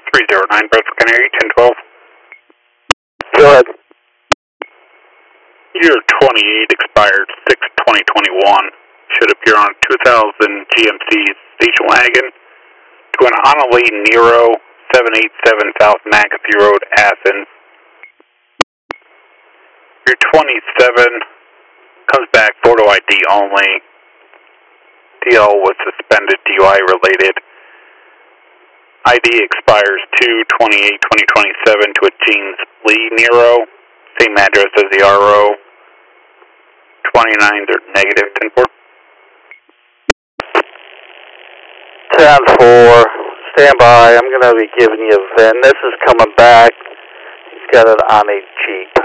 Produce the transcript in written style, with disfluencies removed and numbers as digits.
309 Brooklyn Canary, 1012. Go ahead. Year 28 expired 6/2021. Should appear on 2000 GMC station wagon to an Honolulu Nero 787 South McAfee Road, Athens. Year 27 comes back photo ID only. DL was suspended DUI related. ID expires 2/28/2027 to a James Lee Nero. Same address as the RO. 29 negative 10-4. 10-4. Stand by. I'm going to be giving you a VIN. This is coming back. He's got it on a cheek.